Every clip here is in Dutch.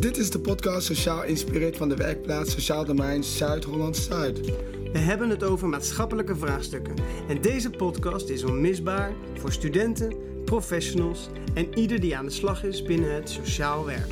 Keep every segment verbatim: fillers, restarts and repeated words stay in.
Dit is de podcast Sociaal Inspireerd van de werkplaats Sociaal Domein Zuid-Holland-Zuid. We hebben het over maatschappelijke vraagstukken. En deze podcast is onmisbaar voor studenten, professionals en ieder die aan de slag is binnen het sociaal werk.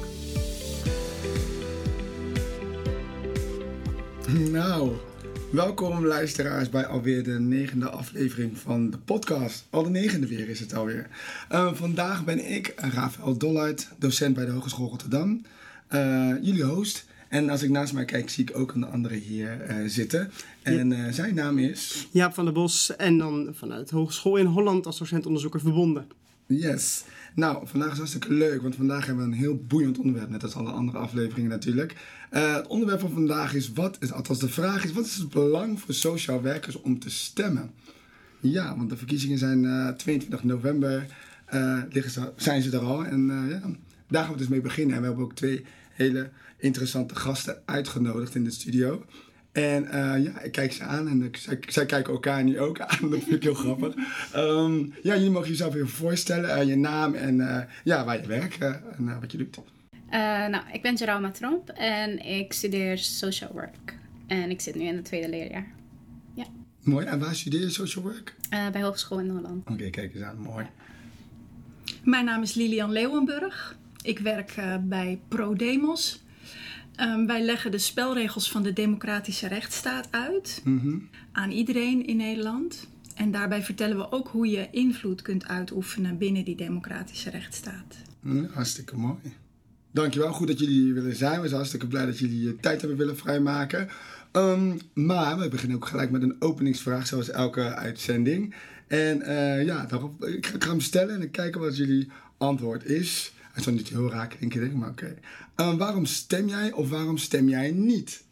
Nou, welkom luisteraars bij alweer de negende aflevering van de podcast. Al de negende weer is het alweer. Uh, vandaag ben ik, Rafael Dollard, docent bij de Hogeschool Rotterdam. Uh, jullie host. En als ik naast mij kijk, zie ik ook een andere hier uh, zitten. En uh, zijn naam is... Jaap van der Bos en dan vanuit de Hogeschool in Holland als docent-onderzoeker verbonden. Yes. Nou, vandaag is hartstikke leuk, want vandaag hebben we een heel boeiend onderwerp, net als alle andere afleveringen natuurlijk. Uh, het onderwerp van vandaag is, wat is, althans de vraag is, wat is het belang voor sociaal werkers om te stemmen? Ja, want de verkiezingen zijn uh, tweeëntwintig november, uh, liggen ze, zijn ze er al en uh, ja, daar gaan we dus mee beginnen. En we hebben ook twee hele interessante gasten uitgenodigd in de studio. En uh, ja, ik kijk ze aan en ik, zij, zij kijken elkaar nu ook aan. Dat vind ik heel grappig. Um, ja, jullie mogen jezelf even voorstellen. Uh, je naam en uh, ja, waar je werkt uh, en uh, wat je doet. Uh, nou, ik ben Geralma Tromp en ik studeer social work. En ik zit nu in het tweede leerjaar. Ja. Mooi. En waar studeer je social work? Uh, bij Hogeschool in Holland. Oké, okay, kijk eens aan. Mooi. Mijn naam is Lilian Leeuwenburg. Ik werk uh, bij ProDemos. Um, wij leggen de spelregels van de democratische rechtsstaat uit mm-hmm. aan iedereen in Nederland. En daarbij vertellen we ook hoe je invloed kunt uitoefenen binnen die democratische rechtsstaat. Mm, hartstikke mooi. Dankjewel, goed dat jullie hier willen zijn. We zijn hartstikke blij dat jullie je tijd hebben willen vrijmaken. Um, maar we beginnen ook gelijk met een openingsvraag, zoals elke uitzending. En uh, ja, daarop, ik ga hem stellen en kijken wat jullie antwoord is. Het zal niet heel raar klinken, denk ik, maar oké. Okay. Uh, waarom stem jij of waarom stem jij niet?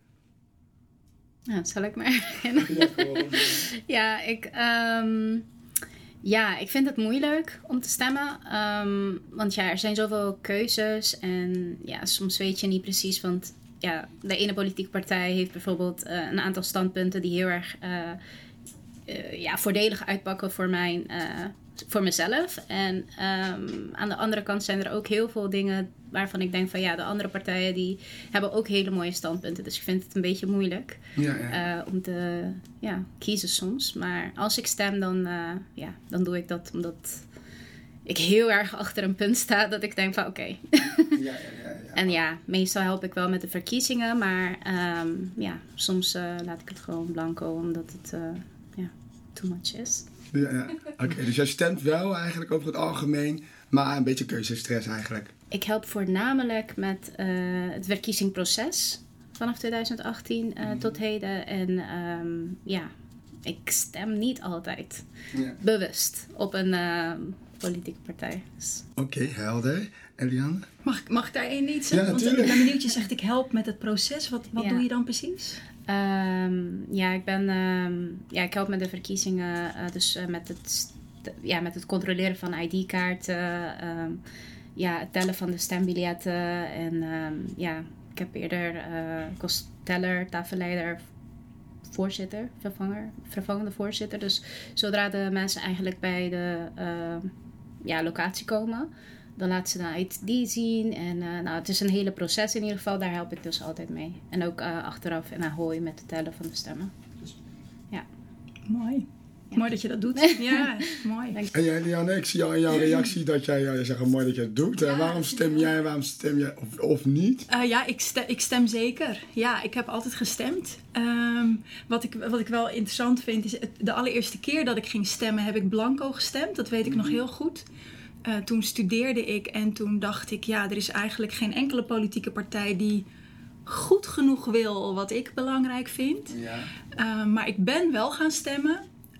Nou, zal ik maar beginnen? Ja, ja, ik, um, ja, ik vind het moeilijk om te stemmen. Um, want ja, er zijn zoveel keuzes. En ja, soms weet je niet precies. Want ja, de ene politieke partij heeft bijvoorbeeld uh, een aantal standpunten die heel erg uh, uh, ja, voordelig uitpakken voor mijn... Uh, voor mezelf. En um, aan de andere kant zijn er ook heel veel dingen waarvan ik denk van ja, de andere partijen die hebben ook hele mooie standpunten. Dus ik vind het een beetje moeilijk ja, ja. Uh, om te ja, kiezen soms. Maar als ik stem, dan, uh, ja, dan doe ik dat omdat ik heel erg achter een punt sta dat ik denk van oké. Okay. ja, ja, ja, ja. En ja, meestal help ik wel met de verkiezingen. Maar um, ja, soms uh, laat ik het gewoon blanco omdat het uh, ja, too much is. Ja, ja. Oké, okay, dus jij stemt wel eigenlijk over het algemeen, maar een beetje keuzestress eigenlijk. Ik help voornamelijk met uh, het verkiezingsproces vanaf twintig achttien uh, mm. tot heden. En um, ja, ik stem niet altijd ja. bewust op een uh, politieke partij. Dus. Oké, okay, helder. Eliane? Mag, mag ik daarin iets zeggen? Ja, Want ik ben benieuwd, je zegt ik help met het proces. Wat, wat ja. doe je dan precies? Um, ja, ik ben, um, ja, ik help met de verkiezingen, uh, dus uh, met, het, ja, met het controleren van I D-kaarten, um, ja, het tellen van de stembiljetten en um, ja, ik heb eerder, uh, ik was teller, tafelleider, voorzitter, vervanger, vervangende voorzitter. Dus zodra de mensen eigenlijk bij de uh, ja, locatie komen, dan laten ze de I D zien. En uh, nou, het is een hele proces in ieder geval. Daar help ik dus altijd mee. En ook uh, achteraf in Ahoy met het tellen van de stemmen. Dus, ja. Mooi. Ja. Mooi dat je dat doet. Ja, mooi. Dank en jij, Lianne, ik zie al in jouw reactie dat jij, jij zegt mooi dat je het doet. Ja, waarom stem jij en waarom stem jij of, of niet? Uh, ja, ik stem, ik stem zeker. Ja, ik heb altijd gestemd. Um, wat, ik, wat ik wel interessant vind is, de allereerste keer dat ik ging stemmen heb ik blanco gestemd. Dat weet ik mm-hmm. nog heel goed. Uh, toen studeerde ik en toen dacht ik, ja, er is eigenlijk geen enkele politieke partij die goed genoeg wil wat ik belangrijk vind. Ja. Uh, maar ik ben wel gaan stemmen.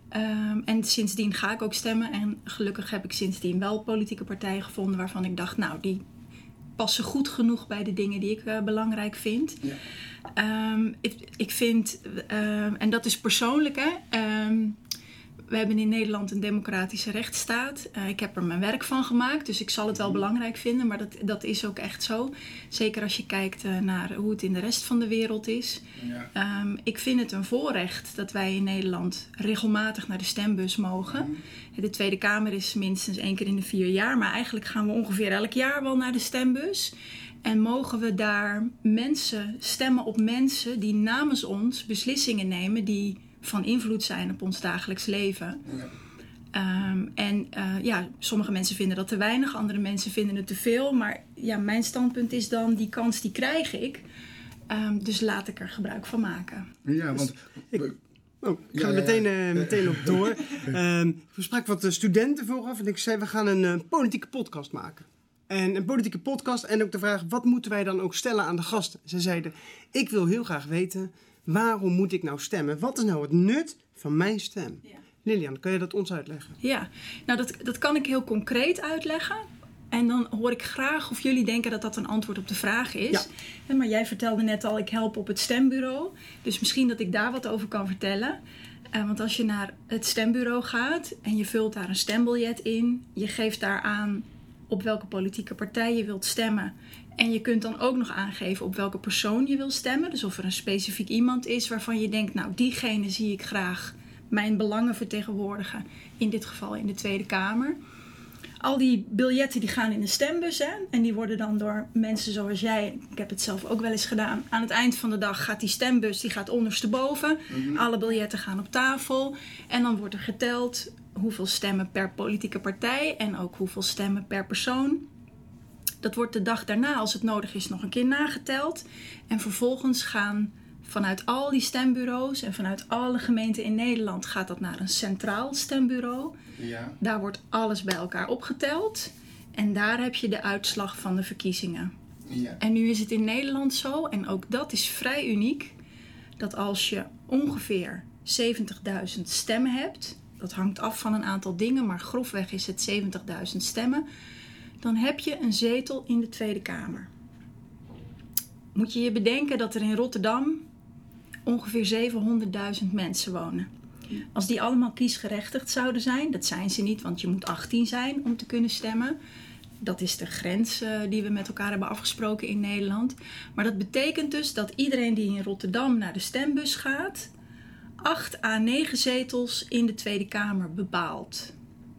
Um, en sindsdien ga ik ook stemmen. En gelukkig heb ik sindsdien wel politieke partijen gevonden waarvan ik dacht, nou, die passen goed genoeg bij de dingen die ik uh, belangrijk vind. Ja. Um, ik, ik vind, um, en dat is persoonlijk, hè. Um, we hebben in Nederland een democratische rechtsstaat. Uh, ik heb er mijn werk van gemaakt, dus ik zal het wel belangrijk vinden. Maar dat, dat is ook echt zo. Zeker als je kijkt uh, naar hoe het in de rest van de wereld is. Ja. Um, ik vind het een voorrecht dat wij in Nederland regelmatig naar de stembus mogen. Mm. De Tweede Kamer is minstens één keer in de vier jaar. Maar eigenlijk gaan we ongeveer elk jaar wel naar de stembus. En mogen we daar mensen stemmen op mensen die namens ons beslissingen nemen die van invloed zijn op ons dagelijks leven. Ja. Um, en uh, ja, sommige mensen vinden dat te weinig, andere mensen vinden het te veel. Maar ja, mijn standpunt is dan, die kans die krijg ik. Um, dus laat ik er gebruik van maken. Ja, want... Dus ik, oh, ik ga ja, er meteen, uh, meteen op door. um, we spraken wat de studenten vooraf en ik zei, we gaan een uh, politieke podcast maken. En een politieke podcast en ook de vraag, wat moeten wij dan ook stellen aan de gasten? Ze zeiden, ik wil heel graag weten, waarom moet ik nou stemmen? Wat is nou het nut van mijn stem? Ja. Lilian, kan je dat ons uitleggen? Ja, nou dat, dat kan ik heel concreet uitleggen. En dan hoor ik graag of jullie denken dat dat een antwoord op de vraag is. Ja. Ja, maar jij vertelde net al, ik help op het stembureau. Dus misschien dat ik daar wat over kan vertellen. Uh, want als je naar het stembureau gaat en je vult daar een stembiljet in. Je geeft daar aan op welke politieke partij je wilt stemmen. En je kunt dan ook nog aangeven op welke persoon je wil stemmen. Dus of er een specifiek iemand is waarvan je denkt, nou diegene zie ik graag mijn belangen vertegenwoordigen. In dit geval in de Tweede Kamer. Al die biljetten die gaan in de stembus. Hè? En die worden dan door mensen zoals jij, ik heb het zelf ook wel eens gedaan. Aan het eind van de dag gaat die stembus, die gaat ondersteboven. Mm-hmm. Alle biljetten gaan op tafel. En dan wordt er geteld hoeveel stemmen per politieke partij. En ook hoeveel stemmen per persoon. Dat wordt de dag daarna, als het nodig is, nog een keer nageteld. En vervolgens gaan vanuit al die stembureaus en vanuit alle gemeenten in Nederland gaat dat naar een centraal stembureau. Ja. Daar wordt alles bij elkaar opgeteld. En daar heb je de uitslag van de verkiezingen. Ja. En nu is het in Nederland zo, en ook dat is vrij uniek, dat als je ongeveer zeventigduizend stemmen hebt, dat hangt af van een aantal dingen, maar grofweg is het zeventigduizend stemmen, dan heb je een zetel in de Tweede Kamer. Moet je je bedenken dat er in Rotterdam ongeveer zevenhonderdduizend mensen wonen. Als die allemaal kiesgerechtigd zouden zijn, dat zijn ze niet, want je moet achttien zijn om te kunnen stemmen. Dat is de grens uh, die we met elkaar hebben afgesproken in Nederland. Maar dat betekent dus dat iedereen die in Rotterdam naar de stembus gaat, acht à negen zetels in de Tweede Kamer bepaalt.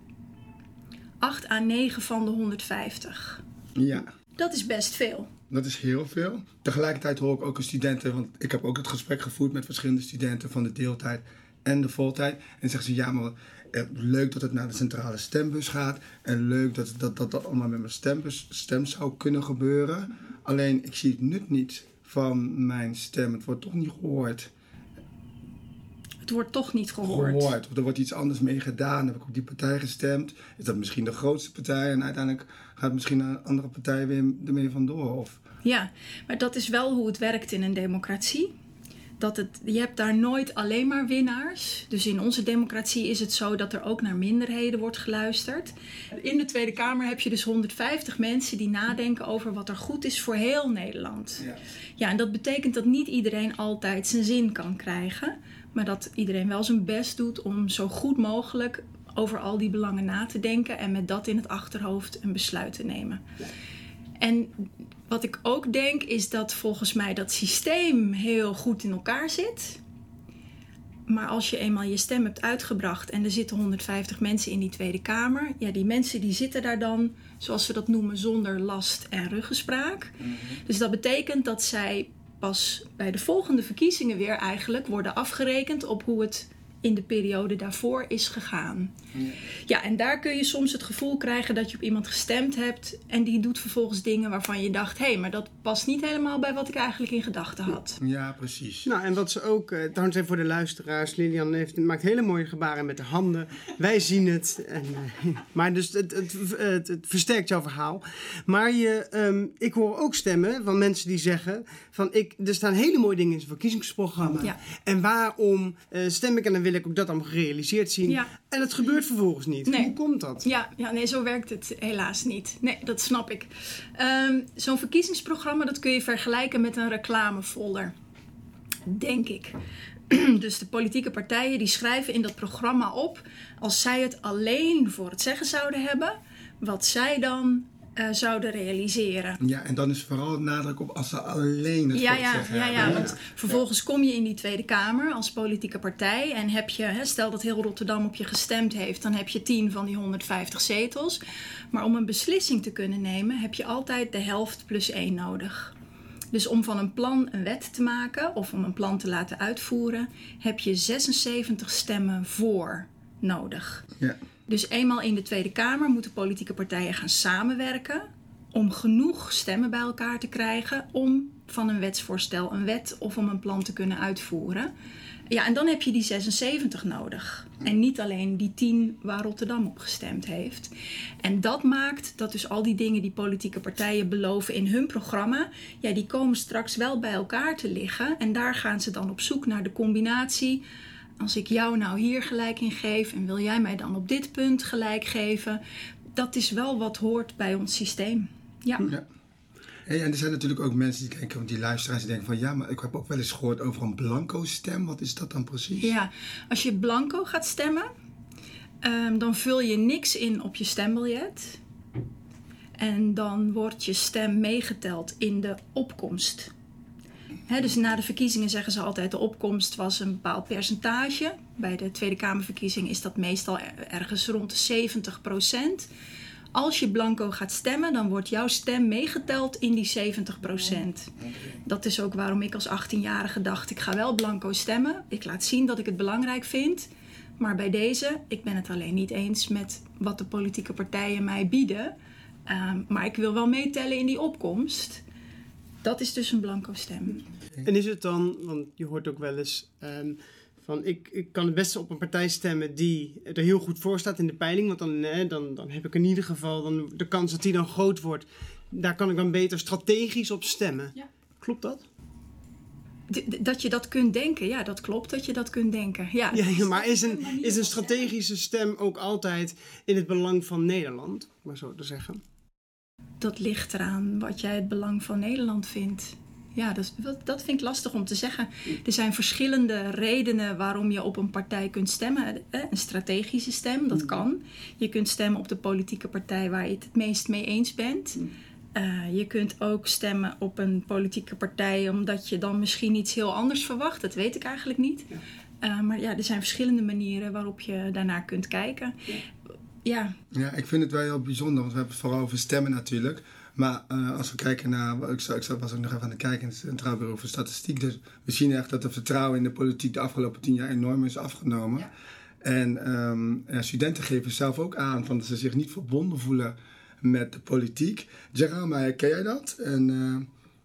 acht à negen van de honderdvijftig. Ja. Dat is best veel. Dat is heel veel. Tegelijkertijd hoor ik ook een studenten, want ik heb ook het gesprek gevoerd met verschillende studenten van de deeltijd en de voltijd. En zeggen ze, ja, maar eh, leuk dat het naar de centrale stembus gaat. En leuk dat dat, dat, dat allemaal met mijn stembus, stem zou kunnen gebeuren. Alleen, ik zie het nut niet van mijn stem. Het wordt toch niet gehoord. Het wordt toch niet gehoord. Gehoord. Of er wordt iets anders mee gedaan. Heb ik op die partij gestemd? Is dat misschien de grootste partij? En uiteindelijk gaat misschien een andere partij weer ermee vandoor? Of... Ja, maar dat is wel hoe het werkt in een democratie. Dat het, je hebt daar nooit alleen maar winnaars. Dus in onze democratie is het zo dat er ook naar minderheden wordt geluisterd. In de Tweede Kamer heb je dus honderdvijftig mensen die nadenken over wat er goed is voor heel Nederland. Ja, ja, en dat betekent dat niet iedereen altijd zijn zin kan krijgen. Maar dat iedereen wel zijn best doet om zo goed mogelijk over al die belangen na te denken. En met dat in het achterhoofd een besluit te nemen. En wat ik ook denk is dat volgens mij dat systeem heel goed in elkaar zit. Maar als je eenmaal je stem hebt uitgebracht en er zitten honderdvijftig mensen in die Tweede Kamer. Ja, die mensen die zitten daar dan, zoals ze dat noemen, zonder last en ruggespraak. Mm-hmm. Dus dat betekent dat zij pas bij de volgende verkiezingen weer eigenlijk worden afgerekend op hoe het in de periode daarvoor is gegaan. Ja. ja, en daar kun je soms het gevoel krijgen dat je op iemand gestemd hebt en die doet vervolgens dingen waarvan je dacht, hé, hey, maar dat past niet helemaal bij wat ik eigenlijk in gedachten had. Ja, precies. Nou, en wat ze ook, uh, trouwens even voor de luisteraars, Lilian heeft, maakt hele mooie gebaren met de handen. Wij zien het. En, uh, maar dus het, het, het, het versterkt jouw verhaal. Maar je, um, ik hoor ook stemmen van mensen die zeggen, van ik, er staan hele mooie dingen in het verkiezingsprogramma. Ja. En waarom uh, stem ik en dan wil ik ook dat allemaal gerealiseerd zien. Ja. En het gebeurt vervolgens niet. Nee. Hoe komt dat? Ja, ja, nee, zo werkt het helaas niet. Nee, dat snap ik. Um, zo'n verkiezingsprogramma, dat kun je vergelijken met een reclamefolder. Denk ik. Dus de politieke partijen die schrijven in dat programma op, als zij het alleen voor het zeggen zouden hebben, wat zij dan uh, zouden realiseren. Ja, en dan is vooral nadruk op als ze alleen het Ja, voor het ja, zeggen ja, hebben. ja, want vervolgens kom je in die Tweede Kamer als politieke partij en heb je, hè, stel dat heel Rotterdam op je gestemd heeft, dan heb je tien van die honderdvijftig zetels. Maar om een beslissing te kunnen nemen heb je altijd de helft plus één nodig. Dus om van een plan een wet te maken of om een plan te laten uitvoeren, heb je zesenzeventig stemmen voor nodig. Ja. Dus eenmaal in de Tweede Kamer moeten politieke partijen gaan samenwerken om genoeg stemmen bij elkaar te krijgen om van een wetsvoorstel een wet of om een plan te kunnen uitvoeren. Ja, en dan heb je die zesenzeventig nodig. En niet alleen die tien waar Rotterdam op gestemd heeft. En dat maakt dat dus al die dingen die politieke partijen beloven in hun programma, ja, die komen straks wel bij elkaar te liggen. En daar gaan ze dan op zoek naar de combinatie. Als ik jou nou hier gelijk in geef en wil jij mij dan op dit punt gelijk geven. Dat is wel wat hoort bij ons systeem. Ja. Ja. Hey, en er zijn natuurlijk ook mensen die kijken, die luisteraars die denken van ja, maar ik heb ook wel eens gehoord over een blanco stem. Wat is dat dan precies? Ja, als je blanco gaat stemmen, um, dan vul je niks in op je stembiljet. En dan wordt je stem meegeteld in de opkomst. He, dus na de verkiezingen zeggen ze altijd de opkomst was een bepaald percentage. Bij de Tweede Kamerverkiezing is dat meestal ergens rond de zeventig procent. Als je blanco gaat stemmen, dan wordt jouw stem meegeteld in die zeventig procent. Dat is ook waarom ik als achttienjarige dacht, ik ga wel blanco stemmen. Ik laat zien dat ik het belangrijk vind. Maar bij deze, ik ben het alleen niet eens met wat de politieke partijen mij bieden. Um, maar ik wil wel meetellen in die opkomst. Dat is dus een blanco stem. En is het dan, want je hoort ook wel eens um, van ik, ik kan het beste op een partij stemmen die er heel goed voor staat in de peiling. Want dan, eh, dan, dan heb ik in ieder geval dan, de kans dat die dan groot wordt. Daar kan ik dan beter strategisch op stemmen. Ja. Klopt dat? D- dat je dat kunt denken, ja, dat klopt dat je dat kunt denken. Ja, Ja, ja, maar is een, is een strategische stem ook altijd in het belang van Nederland, maar zo te zeggen? Dat ligt eraan wat jij het belang van Nederland vindt. Ja, dat, dat vind ik lastig om te zeggen. Er zijn verschillende redenen waarom je op een partij kunt stemmen. Een strategische stem, dat kan. Je kunt stemmen op de politieke partij waar je het het meest mee eens bent. Uh, je kunt ook stemmen op een politieke partij omdat je dan misschien iets heel anders verwacht. Dat weet ik eigenlijk niet. Uh, maar ja, er zijn verschillende manieren waarop je daarnaar kunt kijken. Ja. Ja, ik vind het wel heel bijzonder, want we hebben het vooral over stemmen natuurlijk. Maar uh, als we kijken naar, ik, zou, ik was ook nog even aan het kijken in het Centraal Bureau voor Statistiek. Dus we zien echt dat het vertrouwen in de politiek de afgelopen tien jaar enorm is afgenomen. Ja. En um, ja, studenten geven zelf ook aan van dat ze zich niet verbonden voelen met de politiek. Jerome, ken jij dat? En, uh...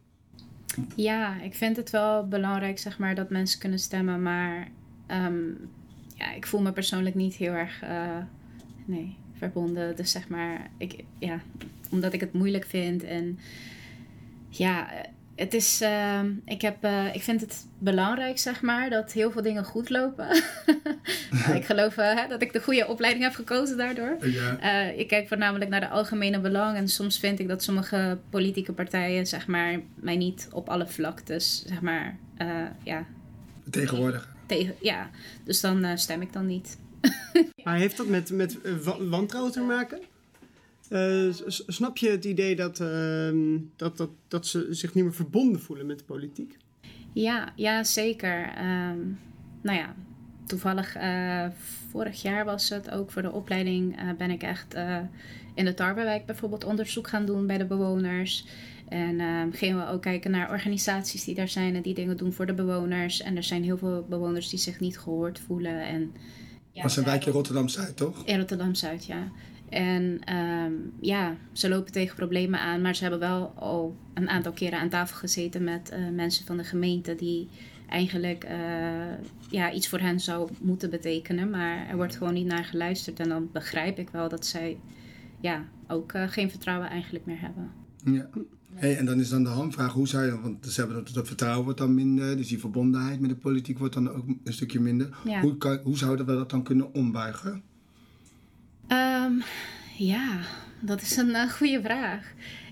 Ja, ik vind het wel belangrijk zeg maar, dat mensen kunnen stemmen. Maar um, ja, ik voel me persoonlijk niet heel erg uh, nee, verbonden. Dus zeg maar, ik, ja, omdat ik het moeilijk vind. En ja, het is, uh, ik, heb, uh, ik vind het belangrijk zeg maar, dat heel veel dingen goed lopen. Ik geloof uh, dat ik de goede opleiding heb gekozen daardoor. Ja. Uh, ik kijk voornamelijk naar de algemene belang. En soms vind ik dat sommige politieke partijen zeg maar, mij niet op alle vlaktes zeg maar, uh, ja, tegenwoordig. Tegen, ja, dus dan uh, stem ik dan niet. Maar heeft dat met, met uh, wantrouwen te maken? Uh, snap je het idee dat, uh, dat, dat, dat ze zich niet meer verbonden voelen met de politiek? Ja, ja zeker. Um, nou ja, toevallig uh, vorig jaar was het ook voor de opleiding uh, ben ik echt uh, in de Tarwewijk bijvoorbeeld onderzoek gaan doen bij de bewoners. En uh, gingen we ook kijken naar organisaties die daar zijn en die dingen doen voor de bewoners. En er zijn heel veel bewoners die zich niet gehoord voelen. En, ja, was een wijk in Rotterdam-Zuid, toch? In Rotterdam-Zuid, ja. En um, ja, ze lopen tegen problemen aan, maar ze hebben wel al een aantal keren aan tafel gezeten met uh, mensen van de gemeente die eigenlijk uh, ja, iets voor hen zou moeten betekenen. Maar er wordt gewoon niet naar geluisterd en dan begrijp ik wel dat zij ja, ook uh, geen vertrouwen eigenlijk meer hebben. Ja. Hey, en dan is dan de hamvraag, hoe zou je, want ze hebben dat, dat vertrouwen wordt dan minder, dus die verbondenheid met de politiek wordt dan ook een stukje minder. Ja. Hoe, kan, hoe zouden we dat dan kunnen ombuigen? Um, ja, dat is een uh, goede vraag.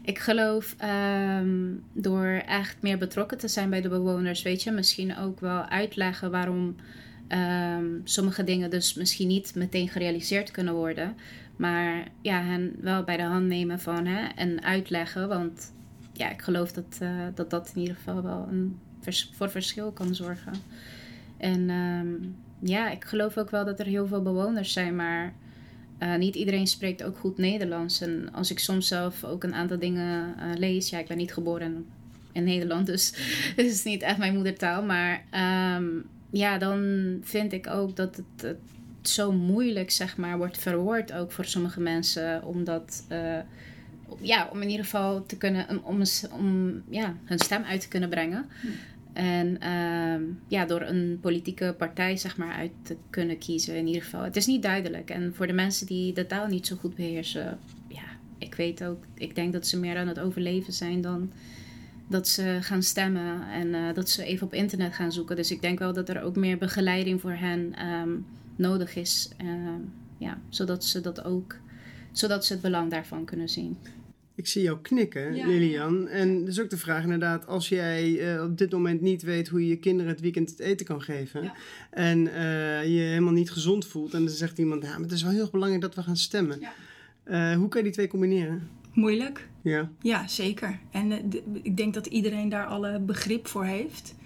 ik geloof um, door echt meer betrokken te zijn bij de bewoners, weet je, misschien ook wel uitleggen waarom um, sommige dingen dus misschien niet meteen gerealiseerd kunnen worden. Maar ja, hen wel bij de hand nemen van hè, en uitleggen. Want ja, ik geloof dat, uh, dat dat in ieder geval wel een vers- voor verschil kan zorgen. En um, ja, ik geloof ook wel dat er heel veel bewoners zijn, maar uh, niet iedereen spreekt ook goed Nederlands. En als ik soms zelf ook een aantal dingen uh, lees, ja, ik ben niet geboren in Nederland, dus het is niet echt mijn moedertaal. Maar um, ja, dan vind ik ook dat het, het zo moeilijk, zeg maar, wordt verwoord ook voor sommige mensen, omdat uh, ja, om in ieder geval te kunnen, om, om, om ja, hun stem uit te kunnen brengen. Hm. En uh, ja, door een politieke partij, zeg maar, uit te kunnen kiezen in ieder geval. Het is niet duidelijk. En voor de mensen die de taal niet zo goed beheersen, ja, ik weet ook, ik denk dat ze meer aan het overleven zijn dan dat ze gaan stemmen en uh, dat ze even op internet gaan zoeken. Dus ik denk wel dat er ook meer begeleiding voor hen um, nodig is. Uh, ja, zodat ze dat ook, zodat ze het belang daarvan kunnen zien. Ik zie jou knikken, ja. Lilian. En dat is ook de vraag inderdaad, als jij uh, op dit moment niet weet hoe je je kinderen het weekend het eten kan geven. Ja. En uh, je helemaal niet gezond voelt. En dan zegt iemand, ja, maar het is wel heel erg belangrijk dat we gaan stemmen. Ja. Uh, hoe kan je die twee combineren? Moeilijk. Ja, ja zeker. En uh, d- ik denk dat iedereen daar alle begrip voor heeft.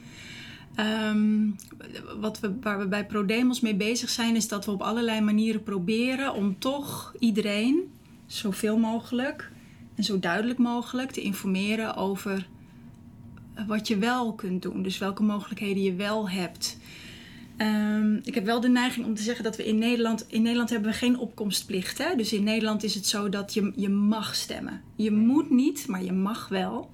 Um, wat we, waar we bij ProDemos mee bezig zijn, is dat we op allerlei manieren proberen om toch iedereen zoveel mogelijk en zo duidelijk mogelijk te informeren over wat je wel kunt doen. Dus welke mogelijkheden je wel hebt. Um, ik heb wel de neiging om te zeggen dat we in Nederland... In Nederland hebben we geen opkomstplicht. Hè? Dus in Nederland is het zo dat je, je mag stemmen. Je moet niet, maar je mag wel.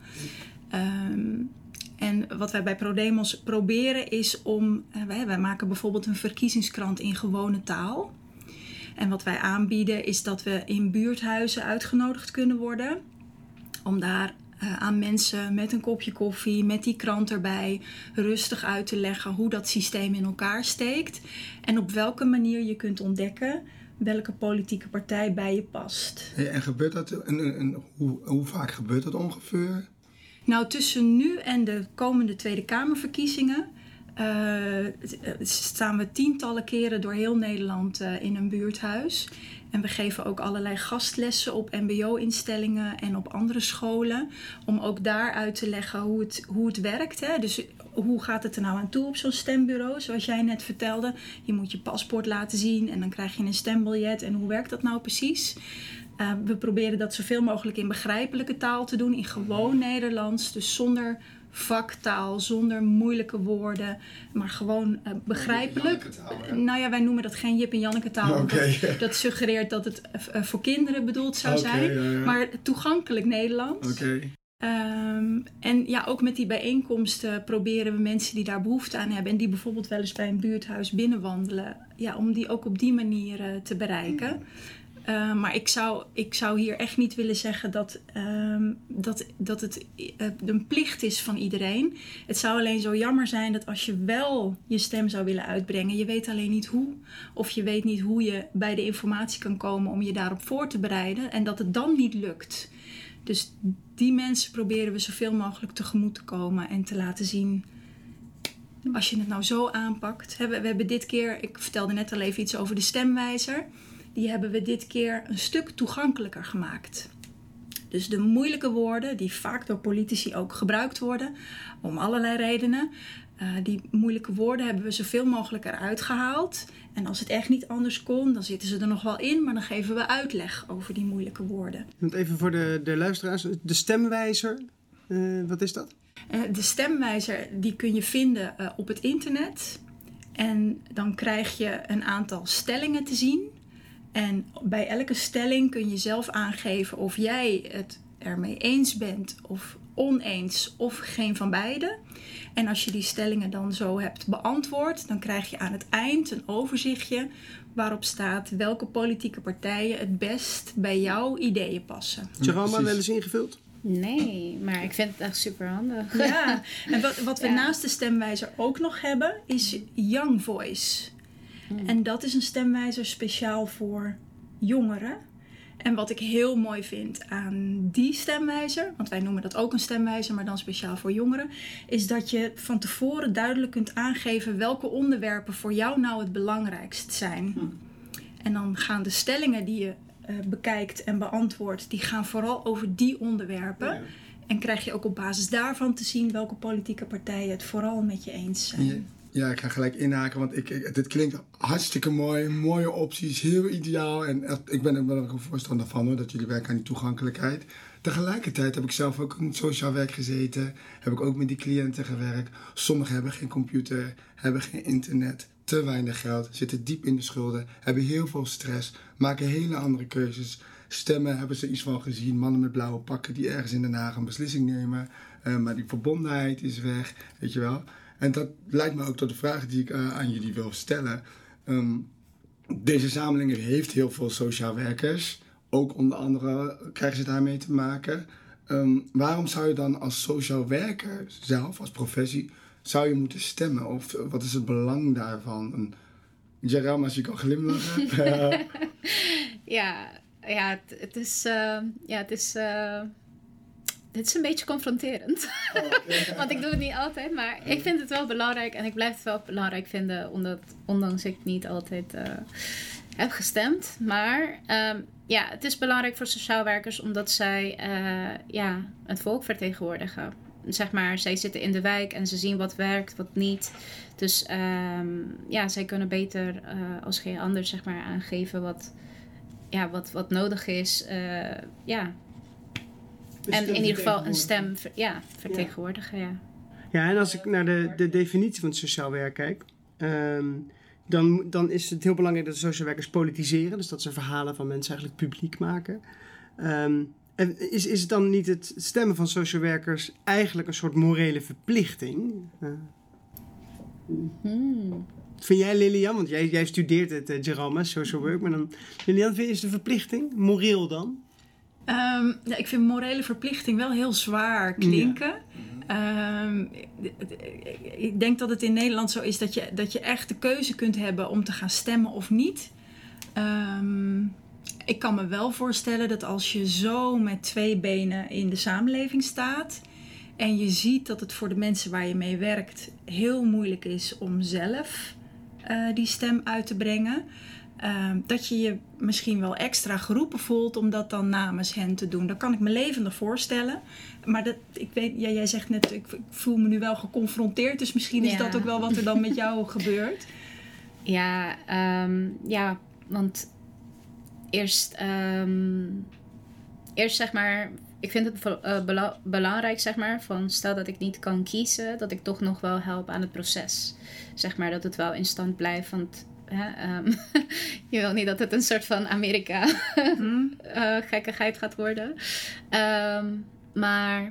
Um, en wat wij bij ProDemos proberen is om... Uh, wij, wij maken bijvoorbeeld een verkiezingskrant in gewone taal. En wat wij aanbieden is dat we in buurthuizen uitgenodigd kunnen worden. Om daar uh, aan mensen met een kopje koffie, met die krant erbij, rustig uit te leggen hoe dat systeem in elkaar steekt. En op welke manier je kunt ontdekken welke politieke partij bij je past. Hey, en gebeurt dat, en, en hoe, hoe vaak gebeurt dat ongeveer? Nou, tussen nu en de komende Tweede Kamerverkiezingen Uh, staan we tientallen keren door heel Nederland uh, in een buurthuis. En we geven ook allerlei gastlessen op mbo-instellingen en op andere scholen. Om ook daar uit te leggen hoe het, hoe het werkt. Hè? Dus hoe gaat het er nou aan toe op zo'n stembureau? Zoals jij net vertelde. Je moet je paspoort laten zien en dan krijg je een stembiljet. En hoe werkt dat nou precies? Uh, we proberen dat zoveel mogelijk in begrijpelijke taal te doen. In gewoon Nederlands. Dus zonder vaktaal, zonder moeilijke woorden, maar gewoon uh, begrijpelijk. Ja. Nou ja, wij noemen dat geen Jip en Janneke taal. Okay. Dat, dat suggereert dat het uh, voor kinderen bedoeld zou okay, zijn. Ja, ja. Maar toegankelijk Nederlands. Okay. Um, en ja, ook met die bijeenkomsten proberen we mensen die daar behoefte aan hebben en die bijvoorbeeld wel eens bij een buurthuis binnenwandelen, ja, om die ook op die manier uh, te bereiken. Uh, maar ik zou, ik zou hier echt niet willen zeggen dat, um, dat, dat het uh, een plicht is van iedereen. Het zou alleen zo jammer zijn dat als je wel je stem zou willen uitbrengen, je weet alleen niet hoe. Of je weet niet hoe je bij de informatie kan komen om je daarop voor te bereiden. En dat het dan niet lukt. Dus die mensen proberen we zoveel mogelijk tegemoet te komen en te laten zien. Als je het nou zo aanpakt. We, we hebben dit keer, ik vertelde net al even iets over de stemwijzer. Die hebben we dit keer een stuk toegankelijker gemaakt. Dus de moeilijke woorden, die vaak door politici ook gebruikt worden, om allerlei redenen. Uh, die moeilijke woorden hebben we zoveel mogelijk eruit gehaald. En als het echt niet anders kon, dan zitten ze er nog wel in. Maar dan geven we uitleg over die moeilijke woorden. Even voor de, de luisteraars, de stemwijzer, uh, wat is dat? Uh, de stemwijzer die kun je vinden uh, op het internet. En dan krijg je een aantal stellingen te zien. En bij elke stelling kun je zelf aangeven of jij het ermee eens bent of oneens of geen van beide. En als je die stellingen dan zo hebt beantwoord, dan krijg je aan het eind een overzichtje waarop staat welke politieke partijen het best bij jouw ideeën passen. Jerome, wel eens ingevuld? Nee, maar ik vind het echt super handig. Ja, en wat, wat we ja. naast de stemwijzer ook nog hebben is Young Voice. Hmm. En dat is een stemwijzer speciaal voor jongeren. En wat ik heel mooi vind aan die stemwijzer, want wij noemen dat ook een stemwijzer, maar dan speciaal voor jongeren, is dat je van tevoren duidelijk kunt aangeven welke onderwerpen voor jou nou het belangrijkst zijn. Hm. En dan gaan de stellingen die je uh, bekijkt en beantwoordt, die gaan vooral over die onderwerpen. Ja. En krijg je ook op basis daarvan te zien welke politieke partijen het vooral met je eens zijn. Ja. Ja, ik ga gelijk inhaken, want ik, ik, dit klinkt hartstikke mooi. Mooie opties, heel ideaal. En echt, ik ben er wel een voorstander van, hoor, dat jullie werken aan die toegankelijkheid. Tegelijkertijd heb ik zelf ook in sociaal werk gezeten. Heb ik ook met die cliënten gewerkt. Sommigen hebben geen computer, hebben geen internet, te weinig geld, zitten diep in de schulden, hebben heel veel stress, maken hele andere keuzes. Stemmen hebben ze iets van gezien, mannen met blauwe pakken die ergens in Den Haag een beslissing nemen. Uh, maar die verbondenheid is weg, weet je wel. En dat leidt me ook tot de vraag die ik uh, aan jullie wil stellen. Um, deze samenleving heeft heel veel sociaal werkers. Ook onder andere krijgen ze daarmee te maken. Um, waarom zou je dan als sociaal werker zelf, als professie, zou je moeten stemmen? Of wat is het belang daarvan? Jerome, als je kan glimlachen. ja, ja, het, het is... Uh, ja, het is uh... Dit is een beetje confronterend. Oh, okay. Want ik doe het niet altijd. Maar ik vind het wel belangrijk. En ik blijf het wel belangrijk vinden. Omdat, ondanks ik niet altijd uh, heb gestemd. Maar um, ja, het is belangrijk voor sociaal werkers. Omdat zij uh, ja, het volk vertegenwoordigen. Zeg maar, zij zitten in de wijk. En ze zien wat werkt, wat niet. Dus um, ja, zij kunnen beter uh, als geen ander zeg maar, aangeven wat, ja, wat, wat nodig is. Uh, ja... En in ieder geval een stem ja, vertegenwoordigen, ja. Ja, en als ik naar de, de definitie van het sociaal werk kijk... Um, dan, dan is het heel belangrijk dat de sociaal werkers politiseren. Dus dat ze verhalen van mensen eigenlijk publiek maken. Um, en is, is het dan niet het stemmen van social werkers eigenlijk een soort morele verplichting? Uh. Hmm. Vind jij, Lilian, want jij, jij studeert het, uh, Jerome, social work. Maar dan, Lilian, vind je het een verplichting? Moreel dan? Um, ja, ik vind morele verplichting wel heel zwaar klinken. Ja. Um, ik denk dat het in Nederland zo is dat je, dat je echt de keuze kunt hebben om te gaan stemmen of niet. Um, ik kan me wel voorstellen dat als je zo met twee benen in de samenleving staat en je ziet dat het voor de mensen waar je mee werkt heel moeilijk is om zelf uh, die stem uit te brengen. Uh, dat je je misschien wel extra geroepen voelt om dat dan namens hen te doen. Dat kan ik me levendig voorstellen. Maar dat, ik weet, ja, jij zegt net, ik, ik voel me nu wel geconfronteerd. Dus misschien is ja. dat ook wel wat er dan met jou gebeurt. Ja, um, ja, want eerst, um, eerst zeg maar... Ik vind het uh, bela- belangrijk, zeg maar, van stel dat ik niet kan kiezen, dat ik toch nog wel help aan het proces. Zeg maar, dat het wel in stand blijft, want... Ja, um, je wil niet dat het een soort van Amerika mm. uh, gekkigheid gaat worden. Um, maar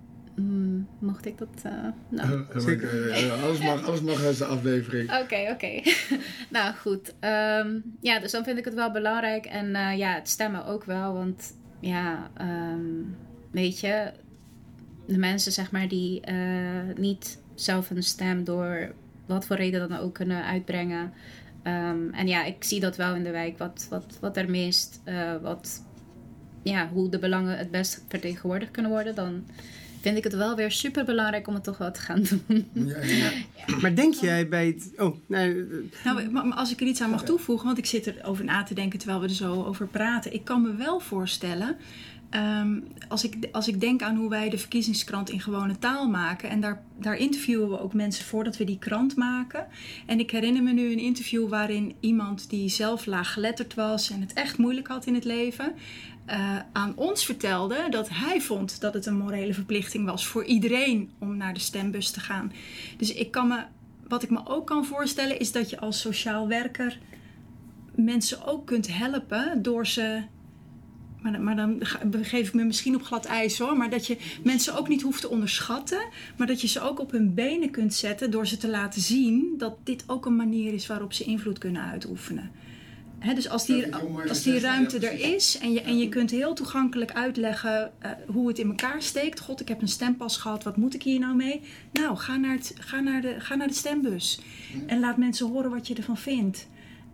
mm, mocht ik dat... Uh, nou, uh, uh, alles mag, alles mag als de aflevering. Oké, okay, oké. Okay. Nou goed. Um, ja, dus dan vind ik het wel belangrijk. En uh, ja, het stemmen ook wel. Want ja, um, weet je, de mensen zeg maar die uh, niet zelf een stem door wat voor reden dan ook kunnen uitbrengen. Um, en ja, ik zie dat wel in de wijk, wat, wat, wat er mist, uh, wat, ja, hoe de belangen het best vertegenwoordigd kunnen worden, dan vind ik het wel weer super belangrijk om het toch wel te gaan doen. Ja, ja. Ja. Maar denk jij bij het... Oh, nee. Nou, maar als ik er iets aan mag toevoegen, want ik zit erover na te denken terwijl we er zo over praten. Ik kan me wel voorstellen... Um, als, ik, als ik denk aan hoe wij de verkiezingskrant in gewone taal maken... en daar, daar interviewen we ook mensen voordat we die krant maken. En ik herinner me nu een interview waarin iemand die zelf laaggeletterd was... en het echt moeilijk had in het leven... Uh, aan ons vertelde dat hij vond dat het een morele verplichting was... voor iedereen om naar de stembus te gaan. Dus ik kan me, wat ik me ook kan voorstellen is dat je als sociaal werker... mensen ook kunt helpen door ze... Maar, maar dan begeef ik me misschien op glad ijs hoor. Maar dat je mensen ook niet hoeft te onderschatten. Maar dat je ze ook op hun benen kunt zetten. Door ze te laten zien dat dit ook een manier is waarop ze invloed kunnen uitoefenen. He, dus als die, als die ruimte er is. En je, en je kunt heel toegankelijk uitleggen uh, hoe het in elkaar steekt. God, ik heb een stempas gehad. Wat moet ik hier nou mee? Nou, ga naar, het, ga naar, de, ga naar de stembus. En laat mensen horen wat je ervan vindt.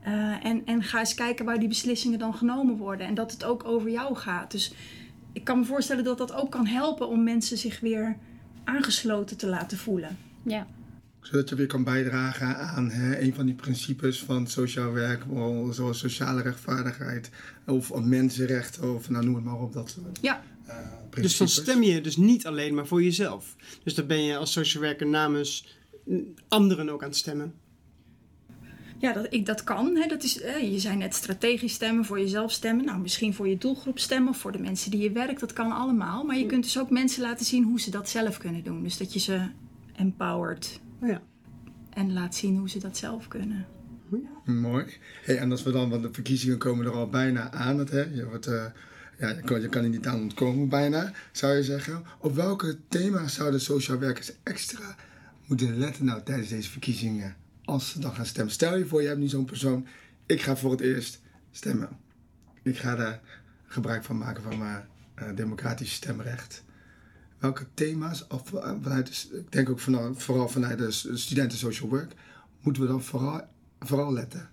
Uh, en, en ga eens kijken waar die beslissingen dan genomen worden. En dat het ook over jou gaat. Dus ik kan me voorstellen dat dat ook kan helpen om mensen zich weer aangesloten te laten voelen. Ja. Zodat je weer kan bijdragen aan hè, een van die principes van sociaal werk, zoals sociale rechtvaardigheid of mensenrechten of nou noem het maar op, dat soort ja. uh, principes. Dus dan stem je dus niet alleen maar voor jezelf. Dus dan ben je als social werker namens anderen ook aan het stemmen. Ja, dat, ik, dat kan. Hè. Dat is, eh, je zei net strategisch stemmen, voor jezelf stemmen. Nou, misschien voor je doelgroep stemmen of voor de mensen die je werkt. Dat kan allemaal. Maar je kunt dus ook mensen laten zien hoe ze dat zelf kunnen doen. Dus dat je ze empowert. Oh ja. En laat zien hoe ze dat zelf kunnen. Ja. Mooi. Hey, en als we dan, want de verkiezingen komen er al bijna aan. Het, hè? Je, wordt, uh, ja, je, kan, je kan er niet aan ontkomen bijna, zou je zeggen. Op welke thema's zouden sociaal werkers extra moeten letten nou tijdens deze verkiezingen? Als ze dan gaan stemmen. Stel je voor, je hebt nu zo'n persoon. Ik ga voor het eerst stemmen. Ik ga daar gebruik van maken van mijn uh, democratisch stemrecht. Welke thema's, of vanuit de, ik denk ook van, vooral vanuit de studenten social work, moeten we dan vooral, vooral letten?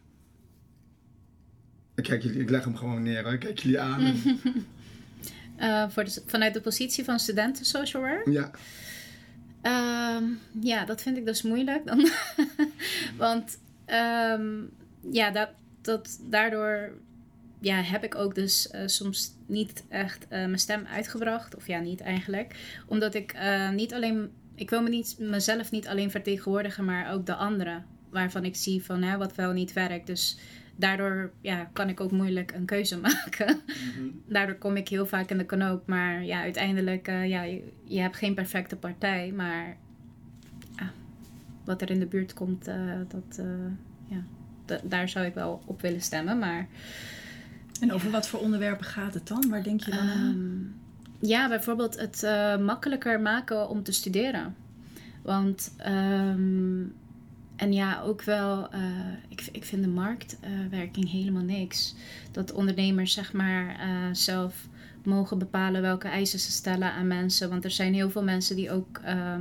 Ik, kijk jullie, ik leg hem gewoon neer, hoor. Ik kijk jullie aan. En... uh, voor de, vanuit de positie van studenten social work? Ja. Um, ja, dat vind ik dus moeilijk. Dan. Want um, ja, dat, dat, daardoor ja, heb ik ook dus uh, soms niet echt uh, mijn stem uitgebracht. Of ja, niet eigenlijk. Omdat ik uh, niet alleen... Ik wil me niet, mezelf niet alleen vertegenwoordigen, maar ook de anderen. Waarvan ik zie van hè, wat wel niet werkt. Dus daardoor ja, kan ik ook moeilijk een keuze maken. Mm-hmm. Daardoor kom ik heel vaak in de knoop. Maar ja, uiteindelijk, uh, ja, je, je hebt geen perfecte partij. Maar ja, wat er in de buurt komt, uh, dat, uh, ja, d- daar zou ik wel op willen stemmen. Maar, en over ja. wat voor onderwerpen gaat het dan? Waar denk je dan um, aan? Ja, bijvoorbeeld het uh, makkelijker maken om te studeren. Want... Um, En ja, ook wel, uh, ik, ik vind de marktwerking uh, helemaal niks. Dat ondernemers zeg maar uh, zelf mogen bepalen welke eisen ze stellen aan mensen. Want er zijn heel veel mensen die ook uh,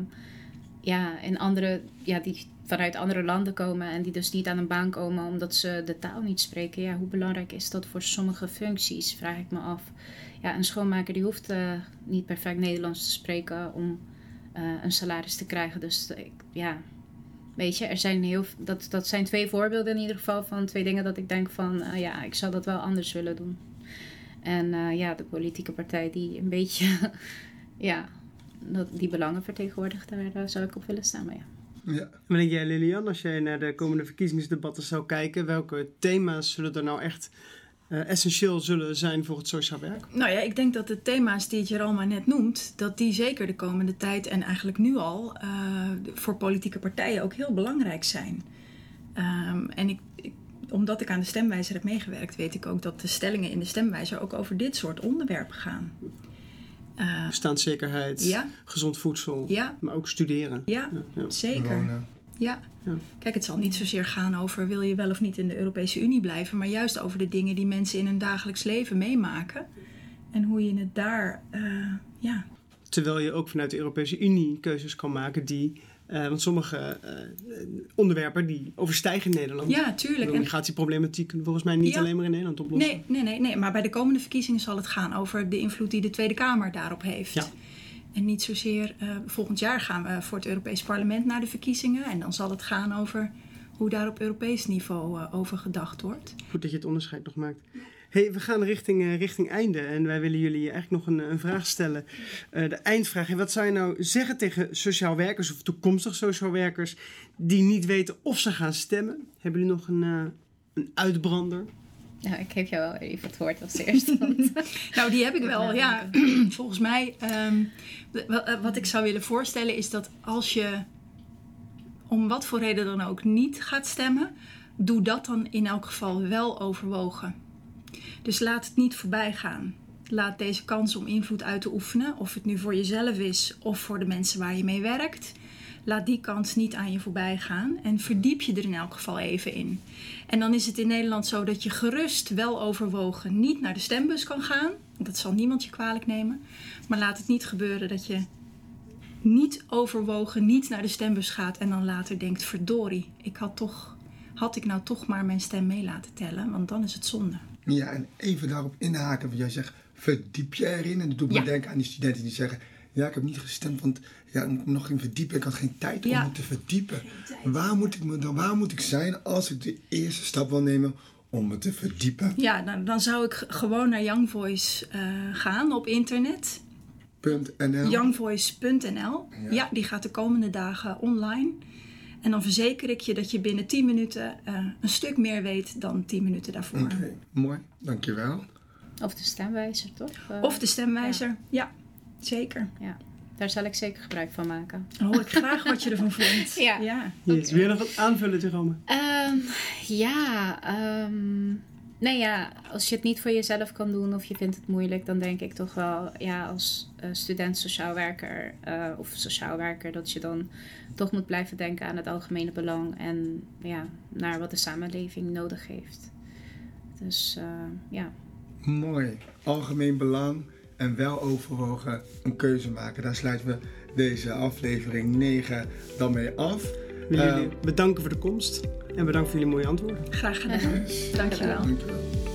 ja, in andere, ja, die vanuit andere landen komen. En die dus niet aan een baan komen omdat ze de taal niet spreken. Ja, hoe belangrijk is dat voor sommige functies, vraag ik me af. Ja, een schoonmaker die hoeft uh, niet perfect Nederlands te spreken om uh, een salaris te krijgen. Dus uh, ja... Weet je, er zijn heel, dat, dat zijn twee voorbeelden in ieder geval van twee dingen dat ik denk van, uh, ja, ik zou dat wel anders willen doen. En uh, ja, de politieke partij die een beetje, ja, dat, die belangen vertegenwoordigt, daar uh, zou ik op willen stemmen, ja. Ja. Wat denk jij, Lilian, als jij naar de komende verkiezingsdebatten zou kijken, welke thema's zullen er nou echt uh, essentieel zullen zijn voor het sociaal werk? Nou ja, ik denk dat de thema's die Jerome net noemt, dat die zeker de komende tijd en eigenlijk nu al uh, voor politieke partijen ook heel belangrijk zijn. Um, en ik, ik, omdat ik aan de stemwijzer heb meegewerkt, weet ik ook dat de stellingen in de stemwijzer ook over dit soort onderwerpen gaan. Uh, Bestaanszekerheid, ja. gezond voedsel, ja. maar ook studeren. Ja, ja. ja. zeker. Wonen. Ja. ja, kijk, het zal niet zozeer gaan over wil je wel of niet in de Europese Unie blijven, maar juist over de dingen die mensen in hun dagelijks leven meemaken en hoe je het daar, uh, ja. Terwijl je ook vanuit de Europese Unie keuzes kan maken die, uh, want sommige uh, onderwerpen die overstijgen Nederland. Ja, tuurlijk. De migratieproblematiek kunnen volgens mij niet ja. alleen maar in Nederland oplossen. Nee, nee, nee, nee, maar bij de komende verkiezingen zal het gaan over de invloed die de Tweede Kamer daarop heeft. Ja. En niet zozeer, uh, volgend jaar gaan we voor het Europees Parlement naar de verkiezingen. En dan zal het gaan over hoe daar op Europees niveau uh, over gedacht wordt. Goed dat je het onderscheid nog maakt. Hey, we gaan richting, uh, richting einde. En wij willen jullie eigenlijk nog een, een vraag stellen. Uh, de eindvraag. Hey, wat zou je nou zeggen tegen sociaal werkers of toekomstig sociaal werkers die niet weten of ze gaan stemmen? Hebben jullie nog een, uh, een uitbrander? Ja, ik geef jou wel even het woord als eerste. Want... nou, die heb ik wel. Ja, volgens mij, um, wat ik zou willen voorstellen is dat als je om wat voor reden dan ook niet gaat stemmen, doe dat dan in elk geval wel overwogen. Dus laat het niet voorbij gaan. Laat deze kans om invloed uit te oefenen, of het nu voor jezelf is of voor de mensen waar je mee werkt. Laat die kans niet aan je voorbij gaan en verdiep je er in elk geval even in. En dan is het in Nederland zo dat je gerust wel overwogen niet naar de stembus kan gaan. Dat zal niemand je kwalijk nemen. Maar laat het niet gebeuren dat je niet overwogen niet naar de stembus gaat en dan later denkt, verdorie, ik had toch, had ik nou toch maar mijn stem mee laten tellen? Want dan is het zonde. Ja, en even daarop inhaken, want jij zegt, verdiep je erin? En dat doet me Ja. denken aan die studenten die zeggen, ja, ik heb niet gestemd, want ja, ik moet me nog in verdiepen. Ik had geen tijd om Ja. me te verdiepen. Waar moet ik me dan, waar moet ik zijn als ik de eerste stap wil nemen om me te verdiepen? Ja, dan, dan zou ik g- gewoon naar Young Voice eh, gaan op internet. Punt N L. young voice punt n l. Ja. Ja, die gaat de komende dagen online. En dan verzeker ik je dat je binnen tien minuten eh, een stuk meer weet dan tien minuten daarvoor. Oké, mooi. Dankjewel. Of de stemwijzer, toch? Eh, Of de stemwijzer. Ja, zeker. Ja, daar zal ik zeker gebruik van maken. Dan hoor ik graag wat je ervan vindt. Ja. ja. Yes. Wil je nog wat aanvullen, Jerome? Ehm, ja, ehm, nee ja, als je het niet voor jezelf kan doen of je vindt het moeilijk, dan denk ik toch wel, ja, als uh, student sociaal werker uh, of sociaal werker, dat je dan toch moet blijven denken aan het algemene belang en ja, naar wat de samenleving nodig heeft. Dus uh, ja. Mooi. Algemeen belang en wel overwogen een keuze maken. Daar sluiten we deze aflevering negen dan mee af. We willen jullie Uh, bedanken voor de komst en bedankt voor jullie mooie antwoorden. Graag gedaan. Dankjewel. Dankjewel.